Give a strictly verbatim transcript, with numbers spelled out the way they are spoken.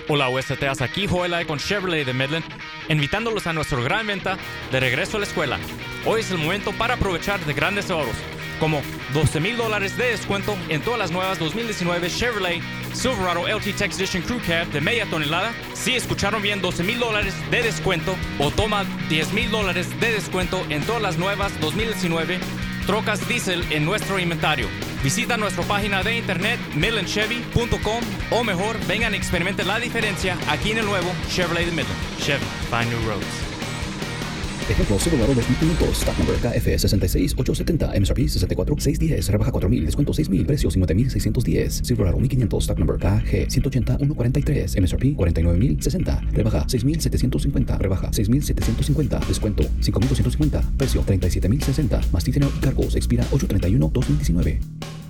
Hola U S T As, aquí Joel con Chevrolet de Midland, invitándolos a nuestra gran venta de regreso a la escuela. Hoy es el momento para aprovechar de grandes ahorros, como doce mil dólares de descuento en todas las nuevas dos mil diecinueve Chevrolet Silverado L T Tex Edition Crew Cab de media tonelada. Si escucharon bien, doce mil dólares de descuento, o toma diez mil dólares de descuento en todas las nuevas dos mil diecinueve trocas diésel en nuestro inventario. Visita nuestra página de internet midland chevy punto com, o mejor, vengan y experimenten la diferencia aquí en el nuevo Chevrolet de Midland. Chevy, find new roads. Ejemplo, Silverado dos mil quinientos, stock number K F seis seis ocho siete cero, M S R P sesenta y cuatro mil seiscientos diez, rebaja cuatro mil, descuento seis mil, precio cincuenta mil seiscientos diez. Silverado mil quinientos, stock number K G ciento ochenta mil ciento cuarenta y tres, M S R P cuarenta y nueve mil sesenta, rebaja seis mil setecientos cincuenta, rebaja seis mil setecientos cincuenta, descuento cinco mil doscientos cincuenta, precio treinta y siete mil sesenta, más título y cargos, expira ocho treinta y uno dos mil diecinueve.